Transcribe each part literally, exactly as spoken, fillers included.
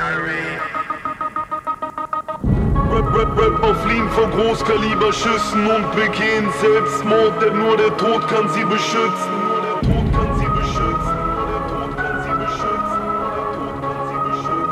Rap, Rap, Rapper fliehen vor Großkaliberschüssen und begehen Selbstmord, denn nur der Tod kann sie beschützen. Nur der Tod kann sie beschützen. Nur der Tod kann sie beschützen. Nur der Tod kann sie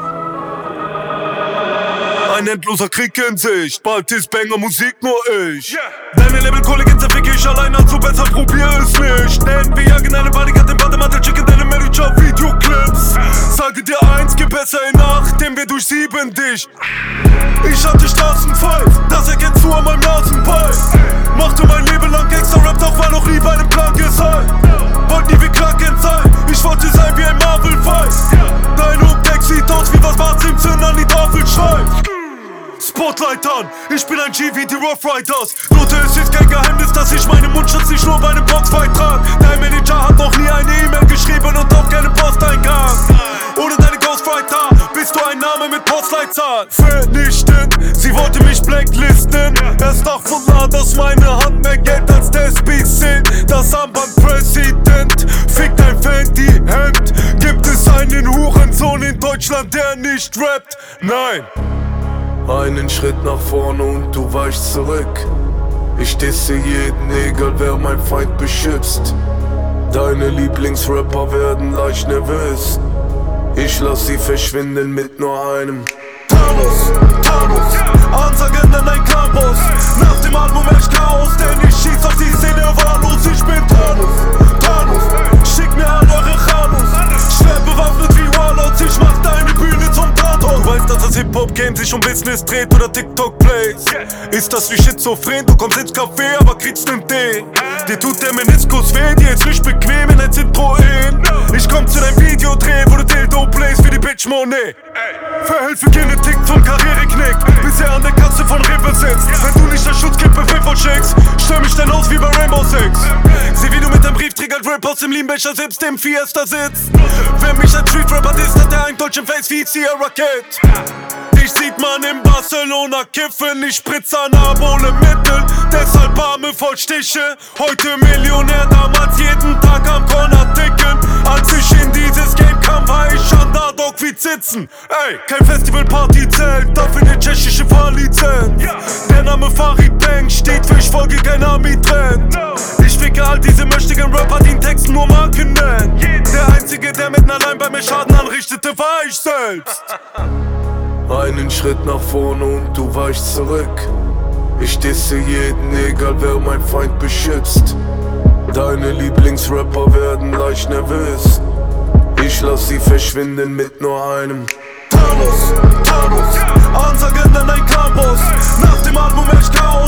beschützen. Ein endloser Krieg in Sicht, bald ist Banger Musik nur ich. Yeah. Deine Label-Kollegin zerficke ich allein, also besser probier es nicht. Denn wir jagen eine Bodyguard im Bademantel, schicken deine Manager-Videoclips. Sage dir eins, geh besser in Nacht, denn wir durchsieben dich. Ich hatte Straßenfight, das erkennst du an meinem Nasenbein. Machte mein Leben lang Gangster-Rap, doch war noch nie bei einem Plan gesagt. Wollt nie wie Clark sein, ich wollte sein wie ein Marvel-Fight. Dein Hook-Deck sieht aus wie was Bart Simpson an die Tafel schreibt. Spotlight an, ich bin ein G wie die Rough Riders. Note, es ist kein Geheimnis, dass ich meinen Mundschutz nicht nur bei einem Boxfight trag. Dein Manager hat noch nie eine E-Mail geschrieben und auch keinen Posteingang. Ohne deine Ghostwriter bist du ein Name mit Postleitzahl. Vernichtend, sie wollte mich blacklisten. Erst nach Fullah, dass meine Hand mehr Geld als Despies sind. Das Armband Präsident, fickt ein Fendi-Hemd. Gibt es einen Hurensohn in Deutschland, der nicht rappt? Nein. Einen Schritt nach vorne und du weichst zurück. Ich disse jeden, egal wer mein Feind beschützt. Deine Lieblingsrapper werden leicht nervös. Ich lass sie verschwinden mit nur einem Thanos, Thanos, Ansagen an ein Clan-Boss. Nach dem Album echt Chaos, denn ich schieß auf die Szene wahllos. Ich bin Thanos, Thanos, schick mir all eure Chalos. Schwer bewaffnet wie Warlords, ich mach deine Bühne zum Tatort. Du weißt, dass das Hip-Hop-Game sich um Business dreht oder TikTok-Plays. Ist das wie Schizophren, du kommst ins Café, aber kriegst nen Tee. Dir tut der Meniskus weh, dir ist nicht bequem in ein Citroën. Ich komm zu deinem Videodreh, wo du Dildo plays wie die Bitch Monet. Verhelfe Genetik zum Karriereknick, bis er an der Kasse von Rewe sitzt. Wenn du nicht das Schutzkippe Paypal schickst, stell mich dann aus wie bei Rainbow Six. Sieh wie du mit deinem Briefträger Rap aus dem Leanbecher selbst im Fiesta sitzt. Wer mich als Street-Rapper disst, hat er einen deutschen Face wie Sierra Kid. Dich sieht man in Barcelona kiffen, ich spritze Anabole Mittel, deshalb Arme voll Stiche. Heute Millionär, damals jeden Tag am Corner ticken. Als ich in dieses Game kam, war ich Underdog wie Zitzen. Ey, kein Festival-Party-Zelt, dafür eine tschechische Fahrlizenz. Der Name Farid Bang steht für ich folge kein Army-Trend. Ich ficke all diese mächtigen Rapper, die in Texten nur Marken nennen. Der einzige, der mitten allein bei mir Schaden anrichtete, war ich selbst. Einen Schritt nach vorne und du weichst zurück. Ich disse jeden, egal wer mein Feind beschützt. Deine Lieblingsrapper werden leicht nervös. Ich lass sie verschwinden mit nur einem Thanos, Thanos, Ansagen an ein Clan-Boss. Nach dem Album echt Chaos.